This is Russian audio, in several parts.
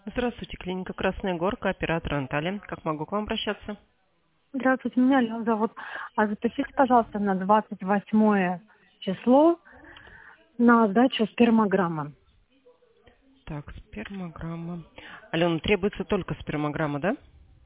Здравствуйте, клиника Красная Горка, оператор Анталия. Как могу к вам обращаться? Здравствуйте, меня Лена зовут. Запишите, пожалуйста, на 28 число на сдачу спермограммы. Так, спермограмма. Алена, требуется только спермограмма, да?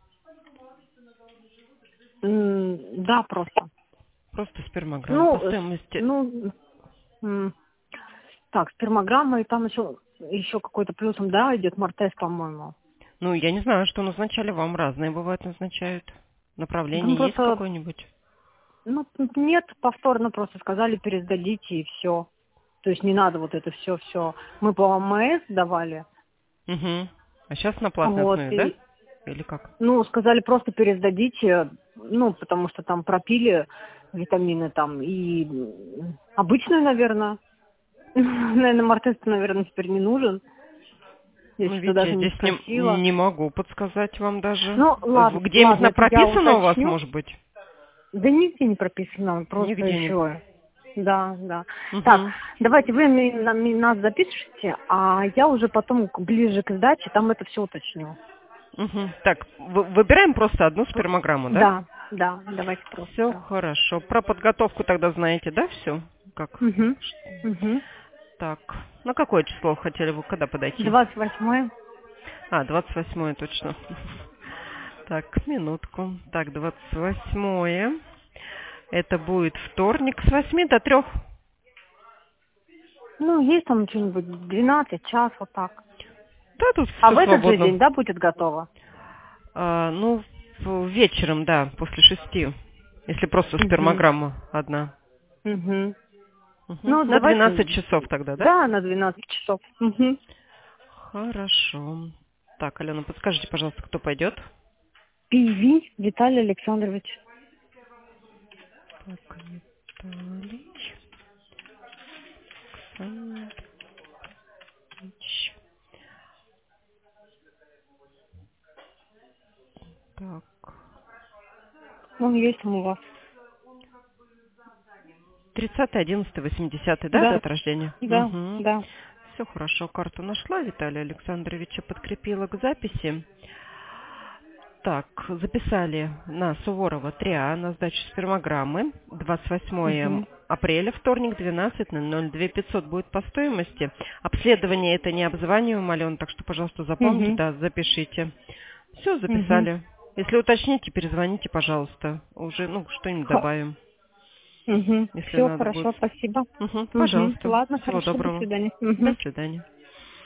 Да, просто. Просто спермограмма. По Ну, стоимости... м, так, спермограмма, и там еще какой-то плюсом, да, идет мартест, по-моему. Ну, я не знаю, что назначали вам. Разные бывают назначают. Там Направление есть просто, какое-нибудь? нет, повторно просто сказали, пересдадите, и все. То есть не надо вот это все. Мы по ОМС давали, Угу. А сейчас на платной вот, основе, да? и Или как? сказали, просто пересдадите, потому что там пропили витамины там и обычную, наверное. Наверное, мартест, наверное, теперь не нужен. Я Ну, что-то видите, я даже не здесь спросила. не могу подсказать вам даже. Ну, ладно, Где-нибудь это я прописано у вас, уточню. может быть? Да нигде не прописано, просто Нигде не... еще. Да. Так, Угу. давайте вы нас запишите, а я уже потом ближе к сдаче там это все уточню. Угу. Так, выбираем просто одну спермограмму, да? Да, давайте просто, Все да. хорошо. Про подготовку тогда знаете, да, все? Как? Угу. Так, на какое число хотели вы, когда подойти? 28. 28 точно. Так, минутку. Так, 28. Это будет вторник с 8 до 3. Есть там что-нибудь 12, час, вот так. Да, тут А все в этот же свободно. день, да, будет готово? Ну, вечером, да, после 6. Если просто Угу. спермограмма одна. Угу. Мгм. На 12 Давайте, часов тогда, да? да, на 12 часов. Угу. Хорошо. Так, Алена, подскажите, пожалуйста, кто пойдет? Пиви Виталий Александрович. Так, Виталий Александрович. Так. Он есть там у вас. 30.11.80, да, Да, дата рождения? да, Угу. да. Все хорошо, карту нашла, Виталия Александровича подкрепила к записи. Так, записали на Суворова 3А на сдачу спермограммы. 28 Угу. апреля, вторник, 12:00. 2500 будет по стоимости. Обследование это не обзваниваем, Алена, так что, пожалуйста, запомните, Угу. да, запишите. Все, Угу. записали. Если уточните, перезвоните, пожалуйста. Уже, что-нибудь добавим, Угу. если Все надо будет. хорошо, спасибо. Угу, Угу. пожалуйста. Ладно, Всего хорошо, до доброго. свидания. До Угу. свидания.